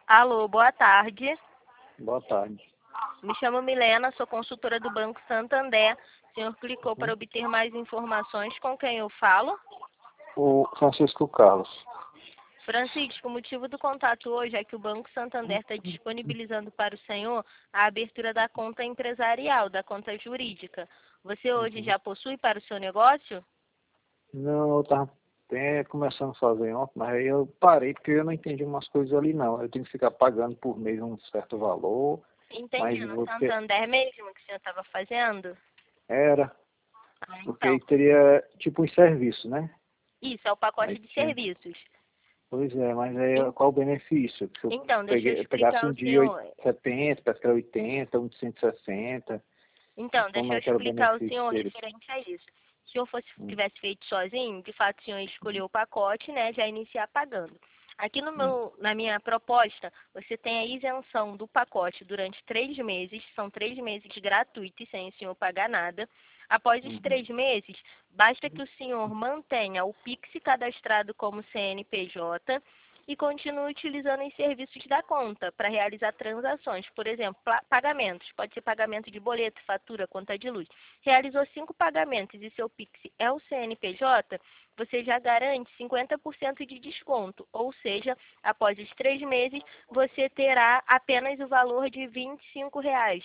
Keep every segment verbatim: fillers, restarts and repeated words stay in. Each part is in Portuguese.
Alô, boa tarde. Boa tarde. Me chamo Milena, sou consultora do Banco Santander. O senhor clicou para obter mais informações. Com quem eu falo? O Francisco Carlos. Francisco, o motivo do contato hoje é que o Banco Santander está disponibilizando para o senhor a abertura da conta empresarial, da conta jurídica. Você hoje Uhum. já possui para o seu negócio? Não, eu estava até começando a fazer ontem, mas aí eu parei porque eu não entendi umas coisas ali não. Eu tenho que ficar pagando por mês um certo valor, Entendi, mas no você Santander mesmo que o senhor estava fazendo? era, Ah, porque então. aí teria tipo um serviço, né? Isso, é o pacote Aí de tinha. serviços. Pois é, mas aí qual o benefício? Se eu Então, deixa eu peguei, pegasse explicar um ao dia senhor. setenta, parece que era oitenta, um de cento e sessenta, Então, como deixa eu é que era o explicar ao benefício senhor dele? referente a isso. Se o senhor fosse, Hum, tivesse feito sozinho, de fato o senhor escolheu o pacote, né, já iniciar pagando. Aqui no hum, meu, na minha proposta, você tem a isenção do pacote durante três meses, são três meses gratuitos, sem o senhor pagar nada. Após os uhum, três meses, basta que o senhor mantenha o Pix cadastrado como C N P J e continue utilizando os serviços da conta para realizar transações. Por exemplo, pla- pagamentos. Pode ser pagamento de boleto, fatura, conta de luz. Realizou cinco pagamentos e seu Pix é o C N P J, você já garante cinquenta por cento de desconto. Ou seja, após os três meses, você terá apenas o valor de vinte e cinco reais.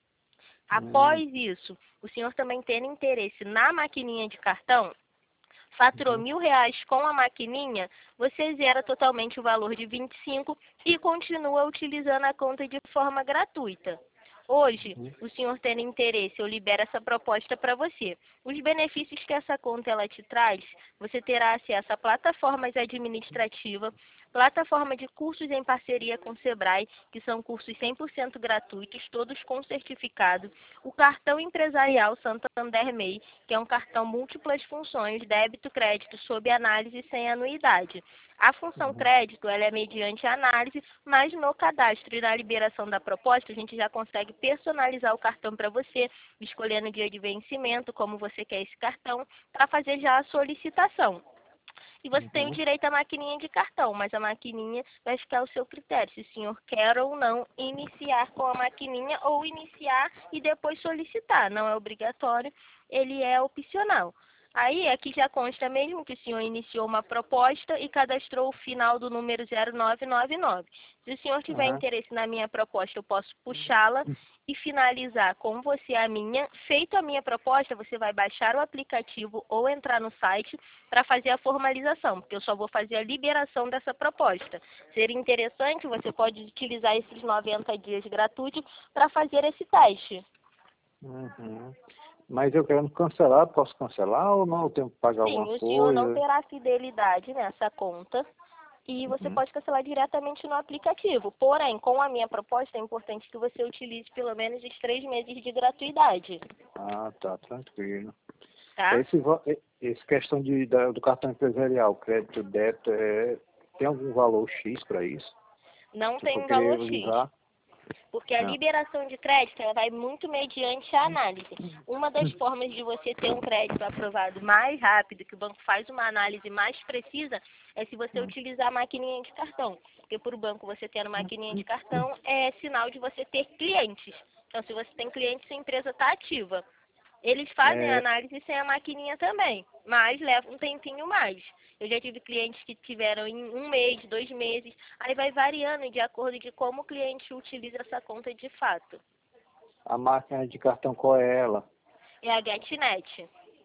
Após hum, isso, o senhor também tendo interesse na maquininha de cartão, faturou uhum, mil reais com a maquininha, você zera totalmente o valor de vinte e cinco e continua utilizando a conta de forma gratuita. Hoje, uhum. o senhor tendo interesse, eu libero essa proposta para você. Os benefícios que essa conta ela te traz, você terá acesso a plataformas administrativas, plataforma de cursos em parceria com o Sebrae, que são cursos cem por cento gratuitos, todos com certificado, o cartão empresarial Santander M E I, que é um cartão múltiplas funções, débito, crédito, sob análise sem anuidade. A função Uhum. crédito, ela é mediante análise, mas no cadastro e na liberação da proposta, a gente já consegue personalizar o cartão para você, escolhendo o dia de vencimento, como você quer esse cartão, para fazer já a solicitação. E você tem o Uhum. direito à maquininha de cartão, mas a maquininha vai ficar ao seu critério, se o senhor quer ou não iniciar com a maquininha ou iniciar e depois solicitar. Não é obrigatório, ele é opcional. Aí aqui já consta mesmo que o senhor iniciou uma proposta e cadastrou o final do número zero nove nove nove. Se o senhor tiver Aham. interesse na minha proposta, eu posso puxá-la e finalizar com você a minha. Feito a minha proposta, você vai baixar o aplicativo ou entrar no site para fazer a formalização, porque eu só vou fazer a liberação dessa proposta. Seria interessante, você pode utilizar esses noventa dias gratuitos para fazer esse teste. Uhum. Mas eu querendo cancelar, posso cancelar ou não? Eu tenho que pagar Sim, alguma o senhor não coisa? terá fidelidade nessa conta e você Uhum. pode cancelar diretamente no aplicativo. Porém, com a minha proposta, é importante que você utilize pelo menos os três meses de gratuidade, Ah, tá, tranquilo. tá? Esse, va- e- esse questão de, da- do cartão empresarial, crédito, débito, é, tem algum valor X para isso? Não Se eu tem for um querer valor X. usar? Porque a Não. liberação de crédito ela vai muito mediante a análise. Uma das formas de você ter um crédito aprovado mais rápido, que o banco faz uma análise mais precisa, é se você utilizar a maquininha de cartão. Porque para o banco você tendo maquininha de cartão é sinal de você ter clientes. Então, se você tem clientes, sua empresa está ativa. Eles fazem a É, análise sem a maquininha também, mas leva um tempinho mais. Eu já tive clientes que tiveram em um mês, dois meses, aí vai variando de acordo de como o cliente utiliza essa conta de fato. a máquina de cartão, qual é ela? É a GetNet.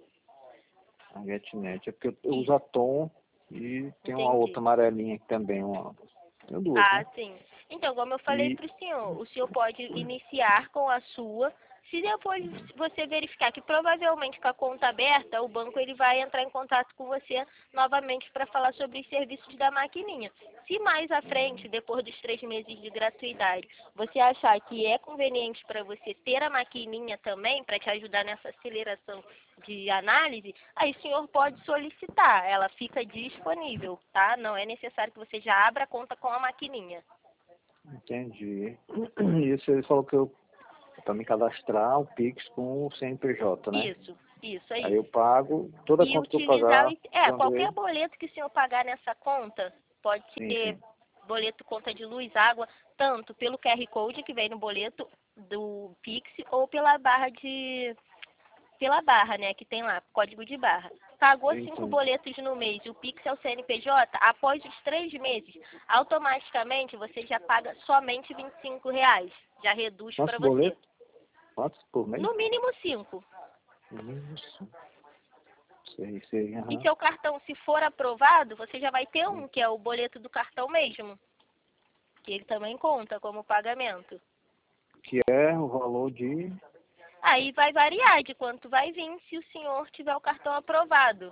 A GetNet. É porque eu eu uso a Isso, Tom e tem uma outra entendi. amarelinha aqui também. Uma, tem duas, Ah, né? sim. Então, como eu falei E para o senhor, o senhor pode iniciar com a sua. Se depois você verificar que provavelmente com a conta aberta, o banco ele vai entrar em contato com você novamente para falar sobre os serviços da maquininha. Se mais à frente, depois dos três meses de gratuidade, você achar que é conveniente para você ter a maquininha também, para te ajudar nessa aceleração de análise, aí o senhor pode solicitar, ela fica disponível, tá? Não é necessário que você já abra a conta com a maquininha. entendi. Isso ele falou que eu para me cadastrar o Pix com o C N P J, né? Isso, isso Aí eu aí. pago, toda E conta que eu utilizar, pagar o- é, usando qualquer ele, boleto que o senhor pagar nessa conta, pode sim, ser sim. boleto conta de luz, água, tanto pelo Q R Code que vem no boleto do Pix ou pela barra de pela barra, né, que tem lá, código de barra. Pagou cinco boletos no mês e o Pix é o C N P J, após os três meses, automaticamente você já paga somente vinte e cinco reais. Já reduz para você. Boleto? Quantos por mês? No mínimo cinco. Isso. Sei, sei, uhum. E seu cartão, se for aprovado, você já vai ter um, que é o boleto do cartão mesmo. Que ele também conta como pagamento. Que é o valor de... Aí vai variar de quanto vai vir se o senhor tiver o cartão aprovado.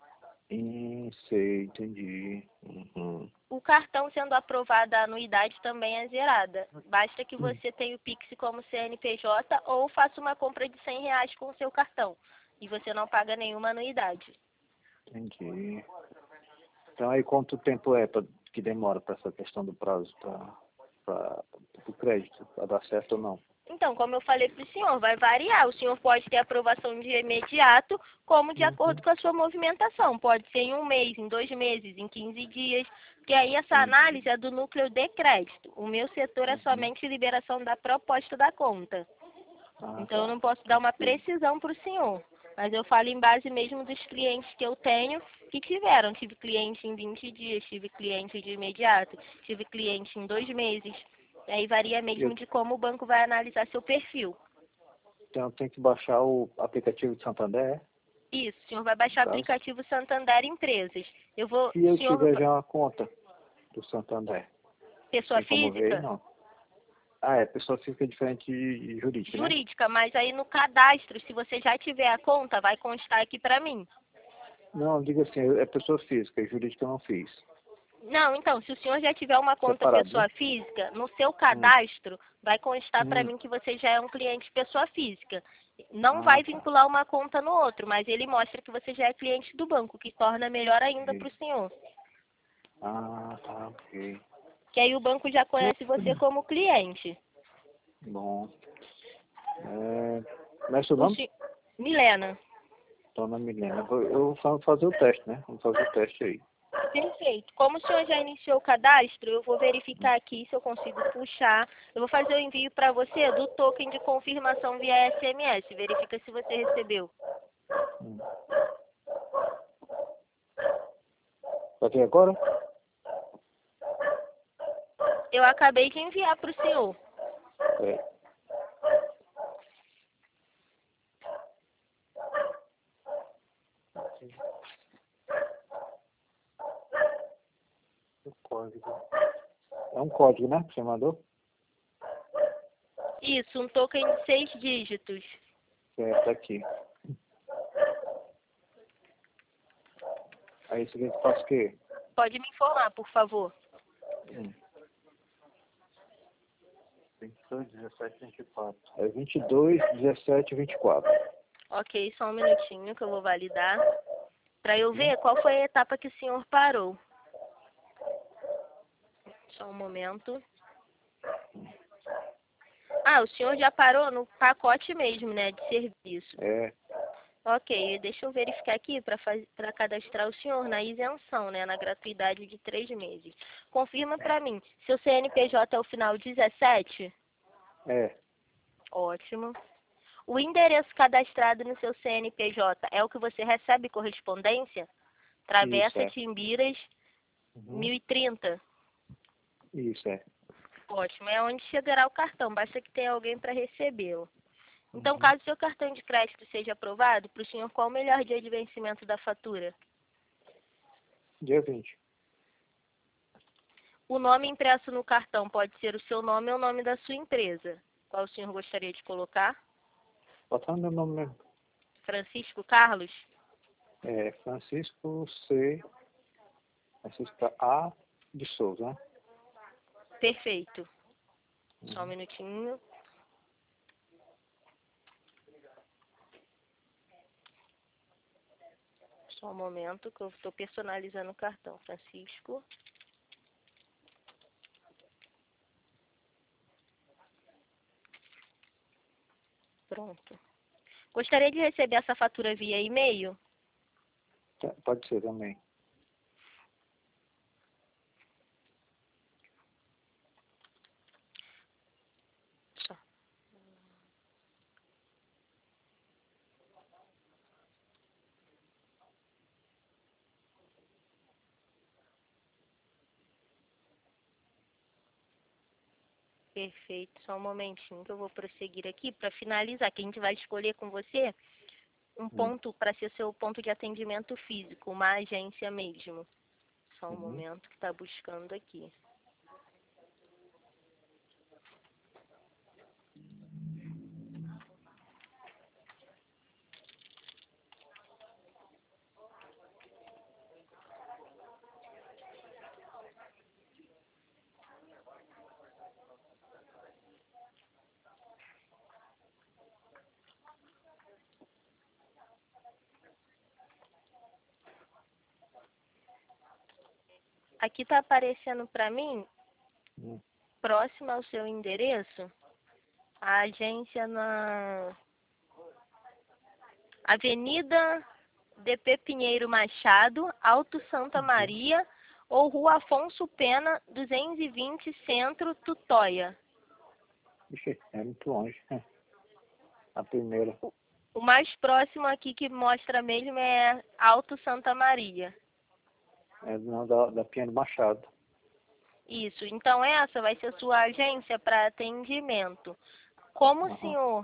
Hum, sei, entendi. Uhum. O cartão sendo aprovado, a anuidade também é zerada. Basta que você tenha o Pix como C N P J ou faça uma compra de cem reais com o seu cartão. E você não paga nenhuma anuidade. Entendi. Então aí quanto tempo é pra, que demora para essa questão do prazo para o crédito, para dar certo ou não? Então, como eu falei para o senhor, vai variar. O senhor pode ter aprovação de imediato, como de Uhum. acordo com a sua movimentação. Pode ser em um mês, em dois meses, em quinze dias. Porque aí essa análise é do núcleo de crédito. O meu setor é somente liberação da proposta da conta. Ah, então, tá. eu não posso dar uma precisão para o senhor. Mas eu falo em base mesmo dos clientes que eu tenho que tiveram. Tive cliente em vinte dias, tive cliente de imediato, tive cliente em dois meses. Aí varia mesmo de como o banco vai analisar seu perfil. Então tem que baixar o aplicativo de Santander? Isso, o senhor vai baixar o aplicativo Santander Empresas. Eu vou. Se eu senhor... tiver já uma conta do Santander? Pessoa tem como física? ver, não. Ah, é, pessoa física é diferente de jurídica, Jurídica, né? mas aí no cadastro, se você já tiver a conta, vai constar aqui para mim. Não, diga assim, é pessoa física, jurídica eu não fiz. Não, então, se o senhor já tiver uma conta Separado, pessoa né? física, no seu cadastro, hum. vai constar para Hum. mim que você já é um cliente pessoa física. Não Ah, vai tá. vincular uma conta no outro, mas ele mostra que você já é cliente do banco, que torna melhor ainda para o senhor. Ah, tá, ok. Que aí o banco já conhece você como cliente. Bom. É... Como é seu nome? Si... Milena. Dona Milena. Eu vou fazer o teste, né? Vamos fazer o teste aí. Perfeito. Como o senhor já iniciou o cadastro, eu vou verificar aqui se eu consigo puxar. Eu vou fazer o envio para você do token de confirmação via S M S. Verifica se você recebeu. Hum. Vai ver agora? Eu acabei de enviar para o senhor. É. O código. É um código, né? Que você mandou? Isso, um token de seis dígitos. É, tá aqui. Aí você quer que faça o quê? Pode me informar, por favor. Hum. vinte e dois, dezessete, vinte e quatro. É vinte e dois, dezessete, vinte e quatro. Ok, só um minutinho que eu vou validar. Para eu ver qual foi a etapa que o senhor parou. Só um momento. Ah, o senhor já parou no pacote mesmo, né, de serviço. É. Ok, deixa eu verificar aqui para cadastrar o senhor na isenção, né, na gratuidade de três meses. Confirma para mim, seu C N P J é o final dezessete? É. Ótimo. O endereço cadastrado no seu C N P J é o que você recebe correspondência? Travessa Isso, é. Timbiras, Uhum. mil e trinta. Isso, é. Ótimo, é onde chegará o cartão, basta que tenha alguém para recebê-lo. Então, Uhum. caso seu cartão de crédito seja aprovado, para o senhor, qual o melhor dia de vencimento da fatura? Dia vinte. O nome impresso no cartão pode ser o seu nome ou o nome da sua empresa. Qual o senhor gostaria de colocar? Bota meu nome mesmo. Francisco Carlos? É, Francisco C. Francisco A. de Souza, né? Perfeito. Só um minutinho. Só um momento que eu estou personalizando o cartão. Francisco. Pronto. Gostaria de receber essa fatura via e-mail? Pode ser também. Perfeito. Só um momentinho que eu vou prosseguir aqui para finalizar, que a gente vai escolher com você um Hum. ponto para ser seu ponto de atendimento físico, uma agência mesmo. Só um Uhum. momento que está buscando aqui. Aqui está aparecendo para mim, Hum. próximo ao seu endereço, a agência na Avenida D P Pinheiro Machado, Alto Santa Maria, ou Rua Afonso Pena, duzentos e vinte, Centro, Tutóia. Ixi, é muito longe. A primeira. O mais próximo aqui que mostra mesmo é Alto Santa Maria. É não, da, da Pinheiro Machado. Isso. Então essa vai ser sua agência para atendimento. Como o Uhum. senhor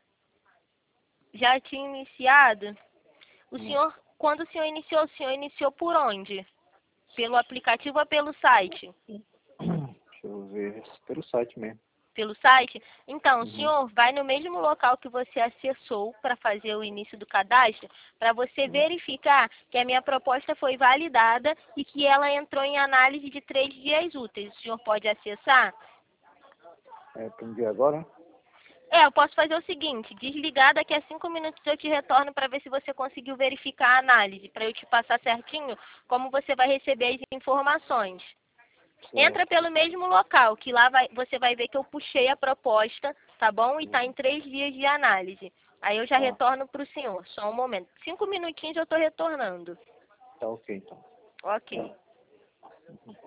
já tinha iniciado, o Hum. senhor, quando o senhor iniciou, o senhor iniciou por onde? Pelo aplicativo ou pelo site? Deixa eu ver. Pelo site mesmo. Pelo site? Então, o Uhum. senhor vai no mesmo local que você acessou para fazer o início do cadastro, para você Hum. verificar que a minha proposta foi validada e que ela entrou em análise de três dias úteis. O senhor pode acessar? É, tem dia agora? É, eu posso fazer o seguinte, desligar, daqui a cinco minutos eu te retorno para ver se você conseguiu verificar a análise, para eu te passar certinho como você vai receber as informações. Entra Certo. pelo mesmo local, que lá vai, você vai ver que eu puxei a proposta, tá bom? E tá em três dias de análise. Aí eu já Tá. retorno para o senhor, só um momento. Cinco minutinhos eu estou retornando. Tá ok, então. Ok.